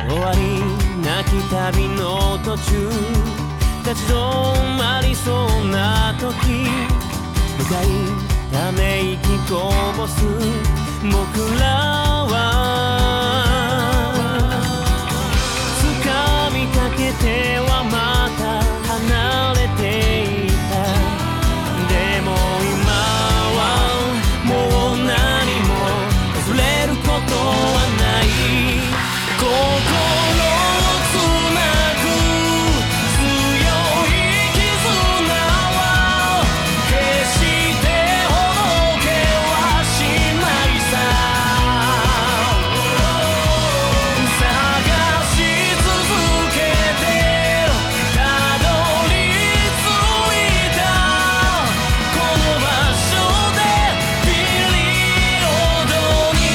終わりなき旅の途中立ち止まりそうな時向かいため息こぼす僕らは掴みかけてはまた離れていたでも今はもう何も忘れることはない心をつなぐ強い絆は決してほどけはしないさ探し続けてたどり着いたこの場所でピリオドに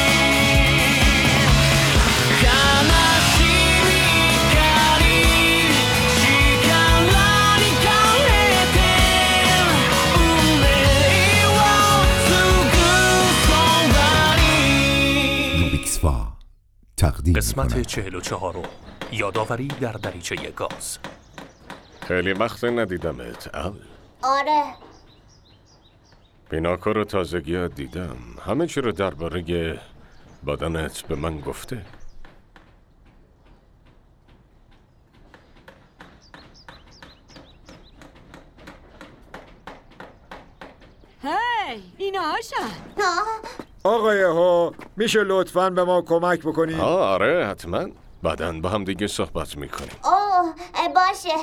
悲しみ怒り力に変えて運命をすぐそばに روبیکس فا تقدیم قسمت می‌کند. 44 یادآوری در دریچه گاز. خیلی وقت ندیدمت آره پیناکو رو تازگی دیدم همه چی رو درباره بدنت به من گفته هی اینا هاشن آقای ها میشه لطفاً به ما کمک بکنید؟ آره حتما بعداً با هم دیگه صحبت میکنیم اوه باشه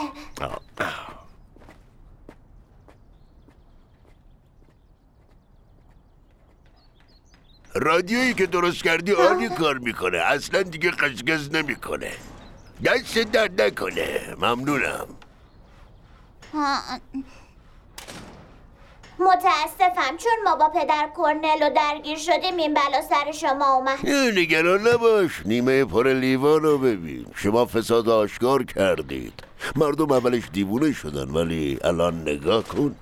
رادیویی که درست کردی عالی کار میکنه اصلا دیگه قشقز نمیکنه دست درد نکنه ممنونم متاسفم چون ما با پدر کرنل درگیر شدیم این بلا سر شما اومد نگران نباش نیمه پر لیوان رو ببین شما فساد آشکار کردید مردم اولش دیوونه شدن ولی الان نگاه کن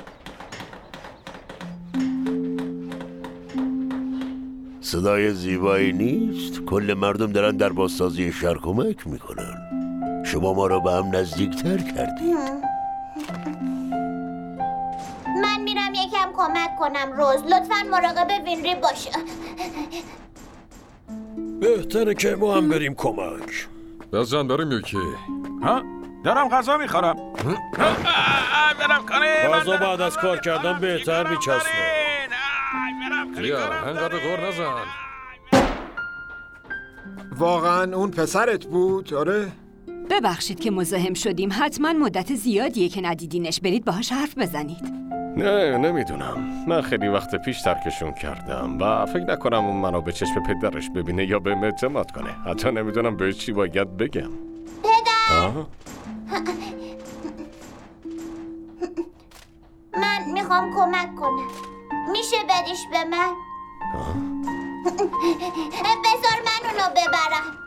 صدای زیبایی نیست کل مردم دارن در بازسازی شهر کمک میکنن شما ما رو به هم نزدیکتر کردید من میرم یکم کمک کنم روز لطفاً مراقب وینری باشه بهتره که ما هم بریم کمک. بزن بریم یکی ها؟ دارم غذا میخورم برم کنه غذا بعد از کار کردن بهتر میچسبه. بیا انقدر گور نزن واقعاً اون پسرت بود؟ آره؟ ببخشید که مزاحم شدیم حتما مدت زیادیه که ندیدینش برید باهاش حرف بزنید نه نمیدونم من خیلی وقت پیش ترکشون کردم و فکر نکنم اون منو به چشم پدرش ببینه یا بهم اعتماد کنه حتی نمیدونم به چی باید بگم پدر من میخوام کمک کنم میشه بدیش به من بذار من اونو ببرم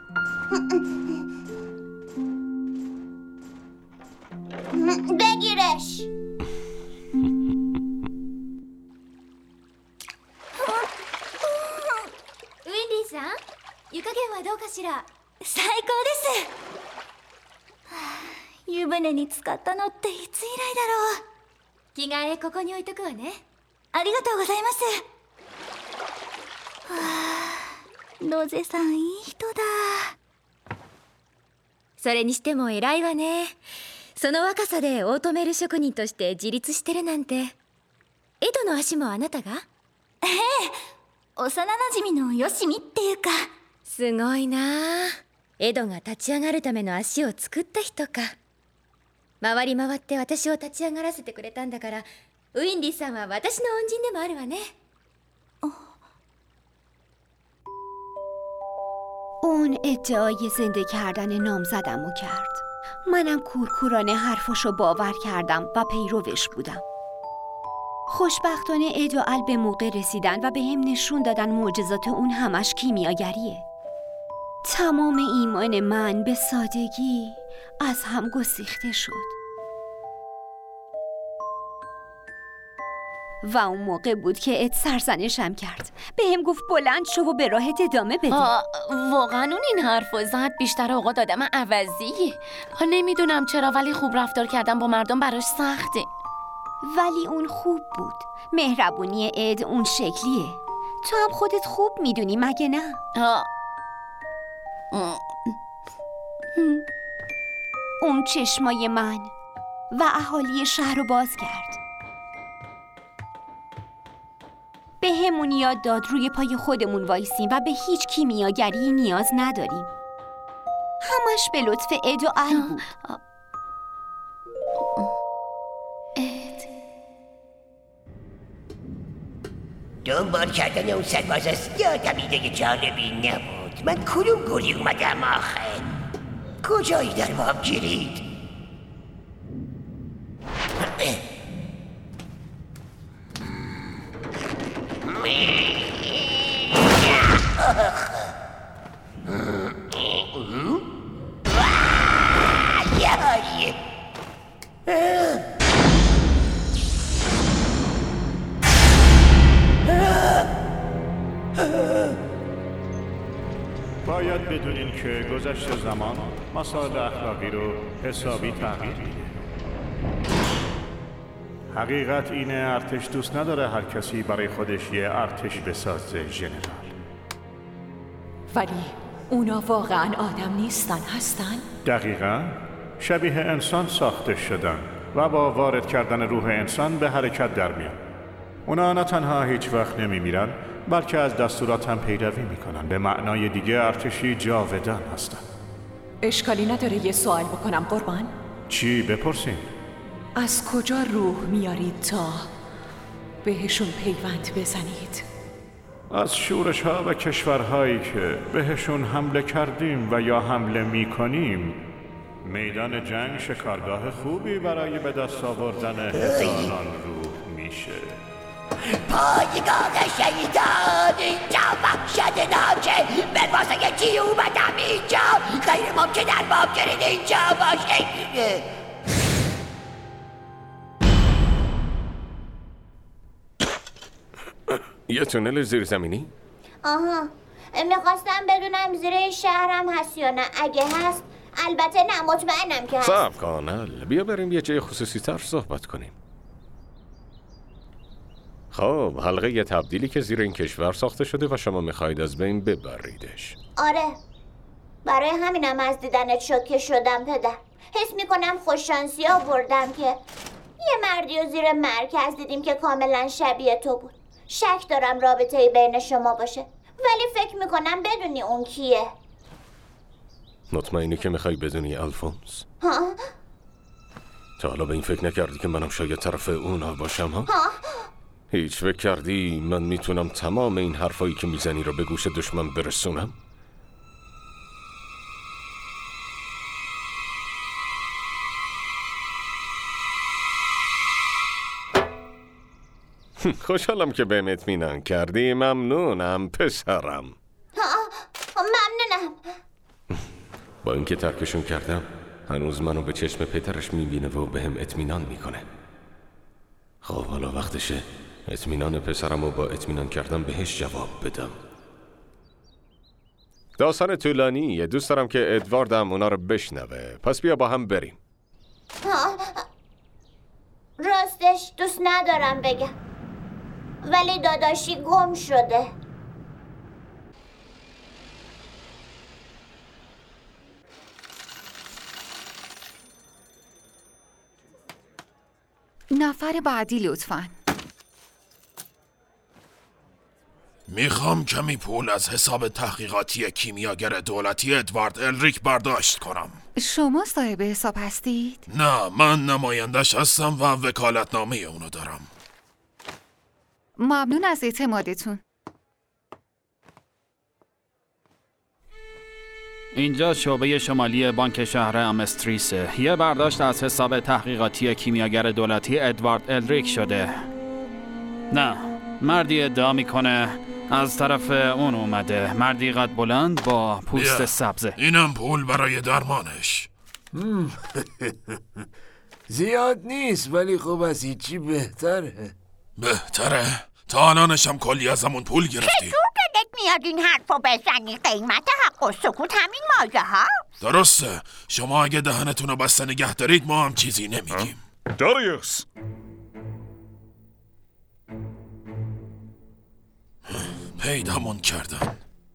بگیرش ویندیさん湯加減はどうかしら最高です湯船に浸かったのっていつ以来だろう着替えここに置いとくわねありがとうございますロゼさんいい人だそれにしても偉いわねその若さでオートメール職人として自立してるなんてエドの足もあなたがええ幼なじみのよしみっていうかすごいなエドが立ち上がるための足を作った人か回り回って私を立ち上がらせてくれたんだからウィンディさんは私の恩人でもあるわね اون ادعای زنده کردن نامزدمو کرد منم کورکورانه حرفشو باور کردم و پیروش بودم خوشبختانه اد و ال به موقع رسیدن و به هم نشون دادن معجزات اون همش کیمیاگریه تمام ایمان من به سادگی از هم گسیخته شد و اون موقع بود که اد سرزنشم کرد. به هم گفت بلند شو و به راهت ادامه بده. واقعا اون این حرفو زد؟ بیشتر اوقات آدم عوضی. نمیدونم چرا، ولی خوب رفتار کردن با مردم براش سخته. ولی اون خوب بود. مهربونی اد اون شکلیه. تو هم خودت خوب میدونی مگه نه؟ اون چشمای من و اهالی شهر رو باز کرد. به همون یاد داد روی پای خودمون وایسیم و به هیچ کیمیاگری نیاز نداریم. همش به لطف اد و ال بود. دنبال کردن اون سرباز یادم ایده جالبی نبود. من کدوم گوری اومدم آخه؟ کجایی در باب گیرید؟ باید بدونین که گذشت زمان مسائل اخلاقی رو حسابی تغییر میده. حقیقت اینه ارتش دوست نداره هر کسی برای خودش یه ارتش بسازه ژنرال. ولی اونا واقعا آدم نیستن، هستن؟ دقیقاً شبیه انسان ساخته شدن و با وارد کردن روح انسان به حرکت در میان. اونا نه تنها هیچ وقت نمیمیرن بلکه از دستورات هم پیروی میکنن. به معنای دیگه ارتشی جاودان هستن. اشکالی نداره یه سوال بکنم قربان؟ چی بپرسین؟ از کجا روح میارید تا بهشون پیوند بزنید؟ از شورش ها و کشورهایی که بهشون حمله کردیم و یا حمله میکنیم. میدان جنگ شکارگاه خوبی برای به دست آوردن هزاران روح میشه. پایگاه شیطان اینجا وحشتناکه. من واسه چی اومدم اینجا؟ غیر ممکن در باب گرید اینجا باشه. یه تونل زیرزمینی؟ آها، میخواستم بدونم زیر این شهرم هست یا نه. اگه هست البته نه، مطمئنم که هست. صبر کن، بیا بریم یه جای خصوصی تر صحبت کنیم. خب حلقه یه تبدیلی که زیر این کشور ساخته شده و شما میخواید از بین ببریدش. آره، برای همینم از دیدنت شوکه شدم پدر. حس میکنم خوششانسی آوردم که یه مردی و زیر مرکز دیدیم که کاملا شبیه تو بود. شک دارم رابطه‌ای بین شما باشه، ولی فکر میکنم بدونی اون کیه. مطمئنی که میخوای بدونی الفونس؟ ها؟ تا حالا به این فکر نکردی که منم شاید طرف اونا باشم ها؟ هیچ فکر کردی من میتونم تمام این حرفایی که میزنی رو به گوش دشمن برسونم؟ خوشحالم که بهم اطمینان کردی. ممنونم پسرم. ممنونم. با اینکه ترکشون کردم هنوز منو به چشم پدرش میبینه و بهم اطمینان میکنه. خب حالا وقتشه اطمینان پسرم رو با اطمینان کردن بهش جواب بدم. داستان طولانیه. دوست دارم که ادواردم اونا رو بشنوه. پس بیا با هم بریم. راستش دوست ندارم بگم، ولی داداشی گم شده. نفر بعدی لطفاً. میخوام کمی پول از حساب تحقیقاتی کیمیاگر دولتی ادوارد الریک برداشت کنم. شما صاحب حساب هستید؟ نه، من نمایندش هستم و وکالتنامه اونو دارم. ممنون از اعتمادتون. اینجا شعبه شمالی بانک شهر امستریسه. یه برداشت از حساب تحقیقاتی کیمیاگر دولتی ادوارد الریک شده. نه، مردی ادعا میکنه از طرف اون اومده. مردی قد بلند با پوست سبزه. اینم پول برای درمانش. زیاد نیست ولی خب از هیچی بهتره. بهتره. تا الانشم کلی ازمون پول گرفتی. چطور دلت میاد این حرفو بزنی؟ قیمت حق و سکوت همین مایه ها. درسته. شما اگه دهنتون رو بسته نگه دارید ما هم چیزی نمیگیم. داریوس، پیدامون کردن.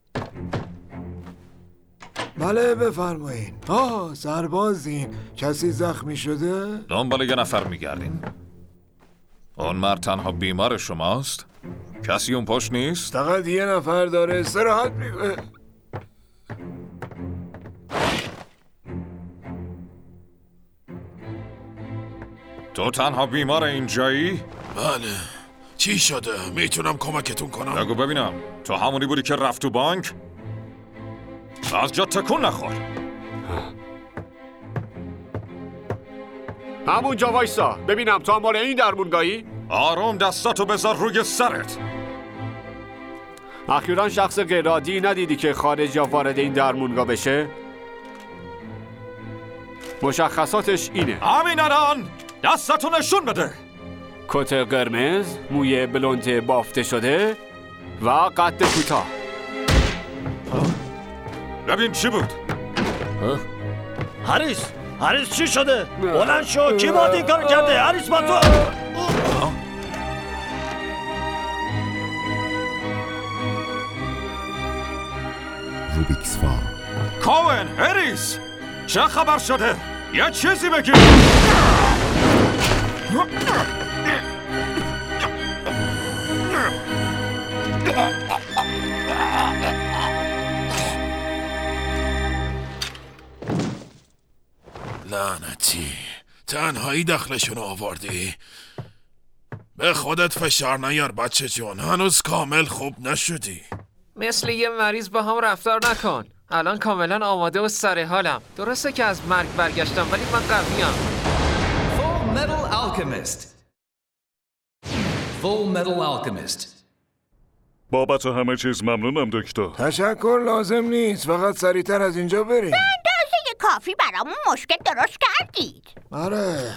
بله بفرمایین. سربازین. کسی زخمی شده؟ دنبال یه نفر میگردین. اون مرد تنها بیمار شماست؟ کسی اون پشت نیست؟ فقط یه نفر داره استراحت میکنه. تو تنها بیمار اینجایی؟ بله. چی شده؟ میتونم کمکتون کنم؟ بگو ببینم. تو همونی بودی که رفت تو بانک؟ از جا تکون نخور. همونجا وایسا ببینم تو مال این درمونگاهی؟ آروم دستاتو بذار روی سرت. اخیراً شخص غیرعادی ندیدی که خارج یا وارد این درمونگاه بشه؟ مشخصاتش اینه. همین الان دستاتو نشون بده. کت قرمز، موی بلوند بافته شده و قد کوتاه. ببین چی بود؟ هریس چی شده؟ بلند شو. کی باید این کار کرده؟ هریس با تو. روبیکس فا. کوئن، هریس چه خبر شده؟ یه چیزی بگی. لعنتی. تنهایی دخلشون آوردی. به خودت فشار نیار بچه جون. هنوز کامل خوب نشدی. مثل یه مریض با هم رفتار نکن. الان کاملا آماده و سر حالم. درسته که از مرگ برگشتم ولی من قویم. Full Metal Alchemist. Full Metal Alchemist. بابت همه چیز ممنونم دکتر. تشکر لازم نیست. فقط سریعتر از اینجا بریم. به اندازه کافی برامون مشکل درست کردید. آره.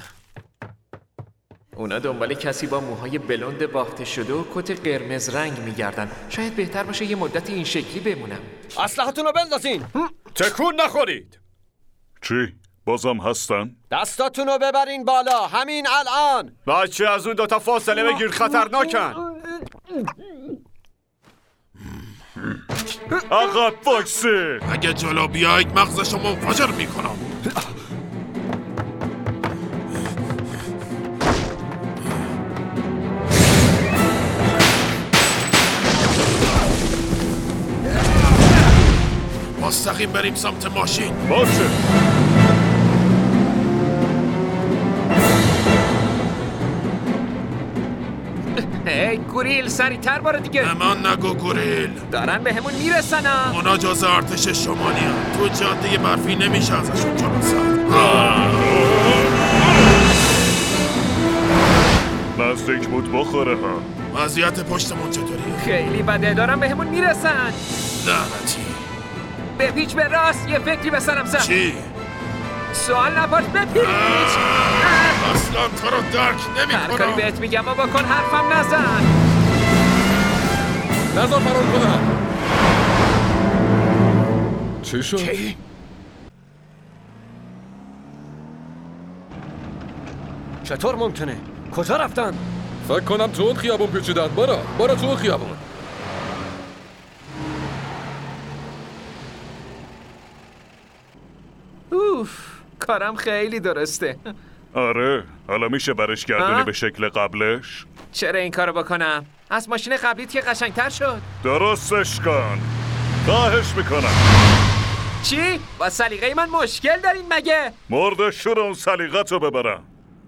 اونا دنبال کسی با موهای بلوند بافته شده و کت قرمز رنگ میگردن. شاید بهتر باشه یه مدت این شکلی بمونم. اسلحتون رو بندازین. تکون نخورید. چی؟ بازم هستن؟ دستاتون رو ببرین بالا همین الان. بچه از اون دوتا فاصله بگیر، خطرناکن. عقب واکسی. اگه جلو بیایید مغزشو منفجر میکنم. مستقیم بریم سمت ماشین. باشه. هی گوریل سریعتر باره دیگه. به من نگو گوریل. دارن به همون میرسن. اونا جز ارتش شمالی هم. تو جاده برفی نمیشه ازشون جلو زد. نزدیک بود بخوره ها. وضعیت پشتمون چطوریه؟ خیلی بده. دارن به همون میرسن. لعنتی. به پیچ به راست. یه فکری به سرم زد. چی؟ سوال نپاش به پیچ. اصلا تو رو درک نمی هر کنم. کاری بهت میگم و بکن حرفم نزن. نظر فرار کنم. چی شد؟ کی؟ چطور ممکنه؟ کجا رفتن؟ فکر کنم تو اون خیابون پیچیدن. برو تو اون خیابون. اوف، کارم خیلی درسته. آره، حالا میشه برش گردونی به شکل قبلش؟ چرا این کارو بکنم؟ از ماشین قبلیت که قشنگتر شد. درستش کن. خواهش میکنم. چی؟ با سلیقه من مشکل دارین مگه؟ مرد شور اون سلیقتو ببرم.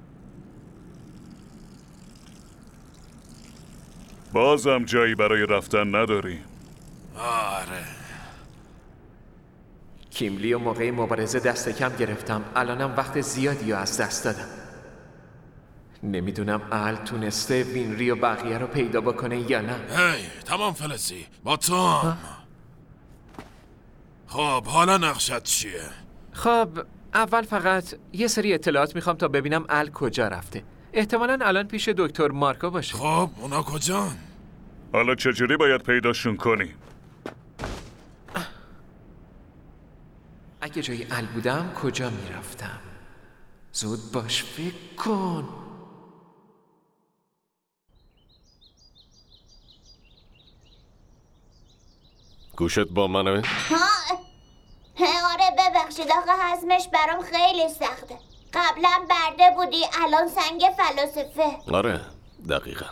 بازم جایی برای رفتن نداری. آره. کیملی و موقع مبارزه دست کم گرفتم. الانم وقت زیادی رو از دست دادم. نمیدونم ال تونسته وینری و بقیه رو پیدا بکنه یا نه. هی تمام فلزی با توم. خب حالا نقشت چیه؟ خب اول فقط یه سری اطلاعات میخوام تا ببینم ال کجا رفته. احتمالاً الان پیش دکتر مارکو باشه. خب اونا کجان؟ حالا چجوری باید پیداشون کنیم؟ اگه جای ال بودم کجا میرفتم؟ زود باش فکر کن. گوشت با منه؟ آره ببخشید آقا، هضمش برام خیلی سخته. قبلا برده بودی، الان سنگ فلاسفه. آره دقیقا.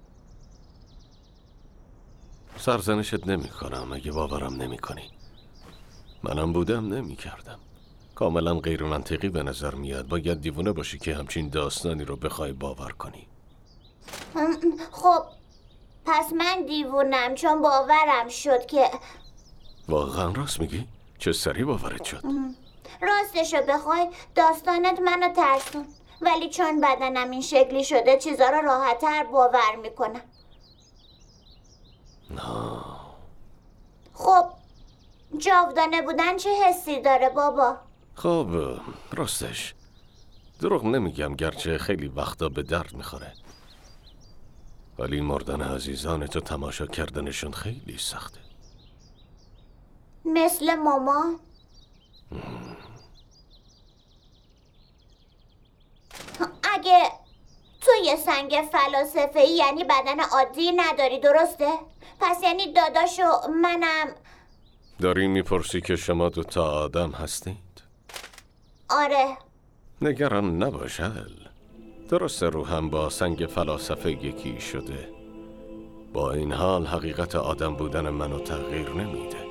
سرزنشت نمی کنم اگه باورم نمی کنی. منم بودم نمی کردم. کاملا غیر منطقی به نظر میاد. باید دیوونه باشی که همچین داستانی رو بخوای باور کنی. خب پس من دیوونم چون باورم شد که... واقعا راست میگی؟ چه سری باورت شد؟ راستشو بخوای داستانت منو ترسون، ولی چون بدنم این شکلی شده چیزا رو راحت‌تر باور میکنم. خب جاودانه بودن چه حسی داره بابا؟ خب راستش دروغ نمیگم، گرچه خیلی وقتا به درد میخوره، ولی مردن عزیزانتو تماشا کردنشون خیلی سخته. مثل مامان؟ اگه تو یه سنگ فلاسفه‌ای یعنی بدن عادی نداری، درسته؟ پس یعنی داداش و منم... داری میپرسی که شما دوتا آدم هستید؟ آره. نگران نباش هل. درسته روحم با سنگ فلاسفه یکی شده، با این حال حقیقت آدم بودن منو تغییر نمیده.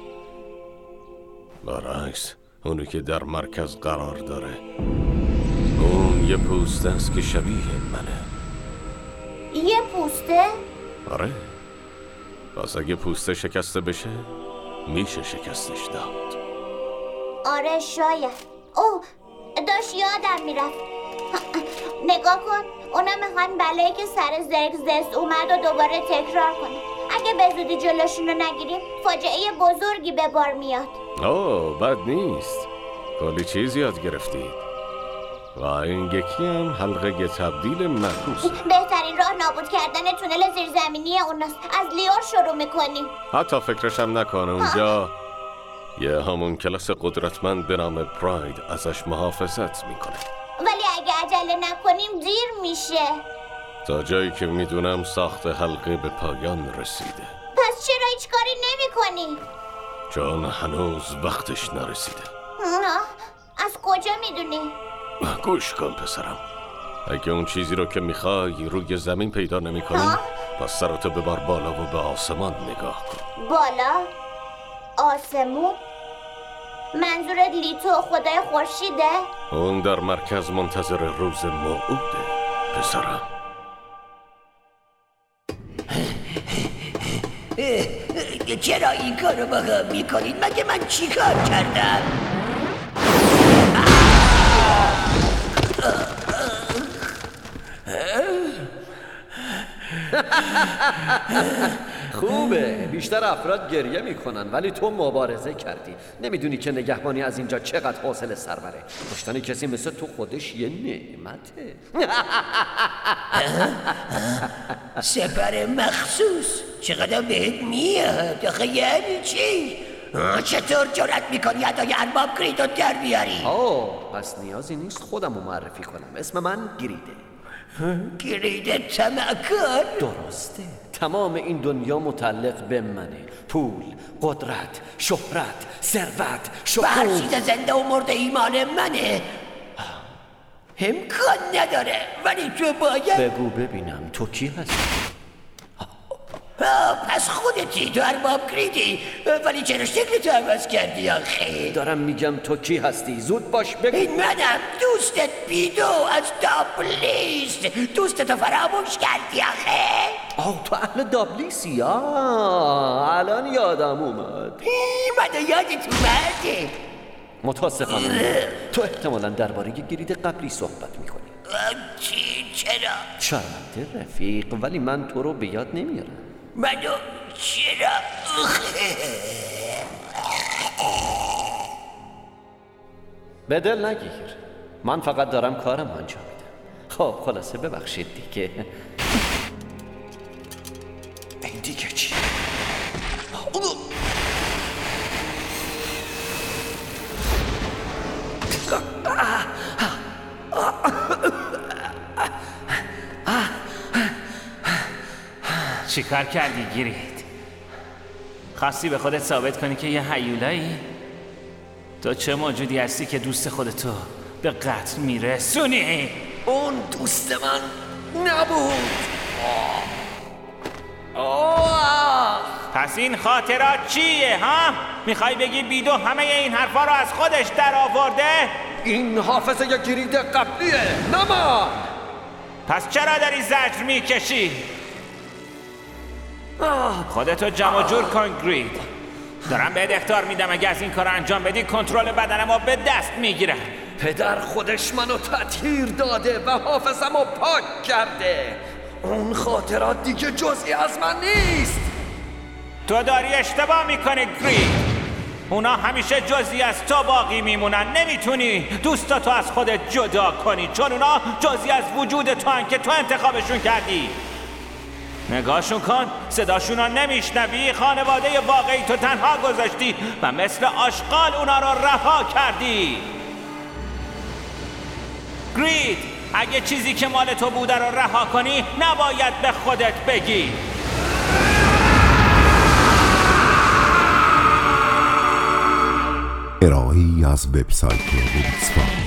برعکس اونی که در مرکز قرار داره، اون یه پوسته است که شبیه منه. یه پوسته؟ آره. پس اگه پوسته شکسته بشه میشه شکستش داد. آره شاید. اوه داشت یادم میرفت. نگاه کن، اونا میخوان بلایی که سر زرگزس اومد و دوباره تکرار کنه. اگه به زودی جلوشون رو نگیریم فاجعه بزرگی به بار میاد. اوه بد نیست، کلی چیز یاد گرفتید. و این یکی هم حلقه تبدیل معکوسه. بهترین راه نابود کردن تونل زیرزمینی اوناست. از لیور شروع میکنیم. حتی فکرشم نکنه، اونجا یه همون کلاس قدرتمند به نام پراید ازش محافظت میکنه. ولی اگه عجله نکنیم دیر میشه. تا جایی که میدونم ساخت حلقه به پایان رسیده. پس چرا هیچ کاری نمی کنی؟ چون هنوز وقتش نرسیده. از کجا میدونی؟ گوش کن پسرم، اگه اون چیزی رو که میخوای روی زمین پیدا نمی کنی، پس سرتو ببر بالا و به آسمان نگاه کن. بالا؟ آسمون؟ منظورت لیتو خدای خورشیده؟ اون در مرکز منتظر روز موعوده پسرم. چرا این کارو با هم میکنید؟ مگه من چی کار کردم؟ خوبه، بیشتر افراد گریه میکنن ولی تو مبارزه کردی. نمیدونی که نگهبانی از اینجا چقدر حوصله سر بره. کشتن کسی مثل تو خودش یه نعمته. سپر مخصوص چقدر بهت میاد؟ آخه یعنی چی؟ چطور جرأت میکنی ادای ارباب گریدو در بیاری؟ پس نیازی نیست خودمو معرفی کنم. اسم من گریده. گرید طمعکار؟ درسته، تمام این دنیا متعلق به منه. پول، قدرت، شهرت، ثروت، شکوه، هر چیز زنده و مرده ای مال منه. امکان نداره، ولی تو باید بگو ببینم تو کی هستی؟ پس خودتی، تو ارباب گریدی. ولی چرا شکلتو عوض کردی آخه؟ دارم میگم تو کی هستی، زود باش بگو. این منم، دوستت بیدو از دابلیس. دوستتو فراموش کردی آخه؟ تو اهل دابلیسی؟ الان یادم اومد. منو یادت اومده؟ متاسفانه تو احتمالا درباره گرید قبلی صحبت میکنی. چرا؟ شرمنده رفیق، ولی من تو رو به یاد نمیارم. منو چرا؟ به دل نگیر، من فقط دارم کارم انجام میدم. خب خلاصه ببخشید دیگه. این دیگه چی؟ چیکار کردی گرید؟ خواستی به خودت ثابت کنی که یه هیولایی؟ تو چه موجودی هستی که دوست خودتو به قتل میرسونی؟ اون دوست من نبود. پس این خاطرات چیه ها؟ میخوای بگی بیدو همه این حرفا رو از خودش در آورده؟ این حافظه یه گرید قبلیه، نه من. پس چرا داری زجر میکشی؟ خودتو جمع جور کن گرید. دارم بهت اخطار میدم اگه از این کار انجام بدی کنترل بدنمو به دست میگیرم. پدر خودش منو تطهیر داده و حافظمو پاک کرده. اون خاطرات دیگه جزئی از من نیست. تو داری اشتباه میکنی گرید. اونا همیشه جزئی از تو باقی میمونن. نمیتونی دوستاتو از خودت جدا کنی چون اونا جزئی از وجود تو هن که تو انتخابشون کردی. نگاهشون کن، صداشون رو نمیشنوی. خانواده واقعی تو تنها گذاشتی و مثل آشغال اونا رو رها کردی. گرید، اگه چیزی که مال تو بوده رو رها کنی نباید به خودت بگی. ارائه‌ای از وبسایت روبیکس فان.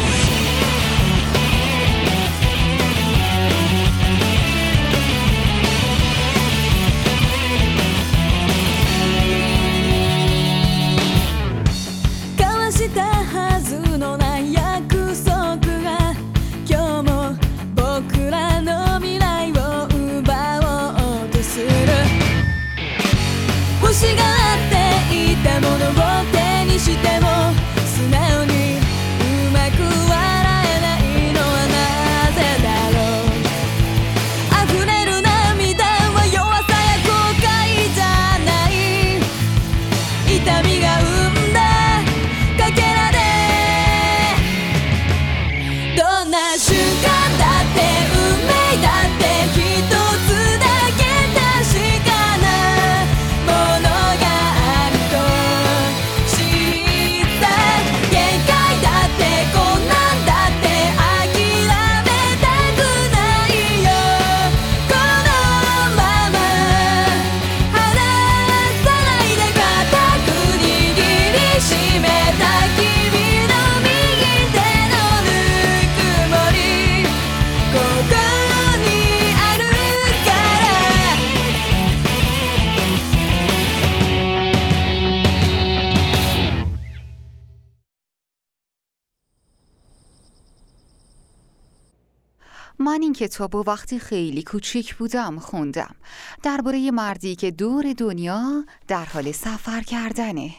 من این کتاب رو وقتی خیلی کوچیک بودم خوندم، درباره مردی که دور دنیا در حال سفر کردنه.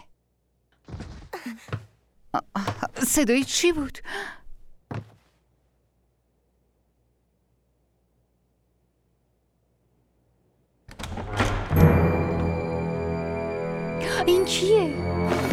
صدای چی بود؟ این کیه؟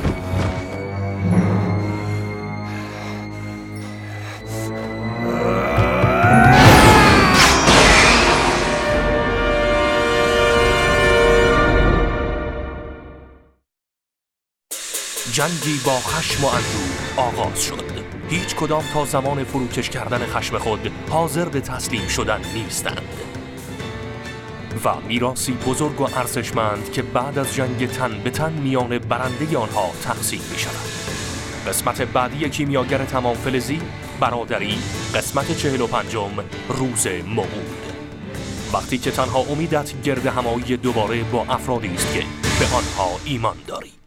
جنگی با خشم و اندوه آغاز شد. هیچ کدام تا زمان فروکش کردن خشم خود حاضر به تسلیم شدن نیستند و میراثی بزرگ و ارزشمند که بعد از جنگ تن به تن میان برنده آنها تقسیم می شود. قسمت بعدی کیمیاگر تمام فلزی، برادری، قسمت 45 روز موعود. وقتی که تنها امیدت گرد همایی دوباره با افرادی است که به آنها ایمان داری.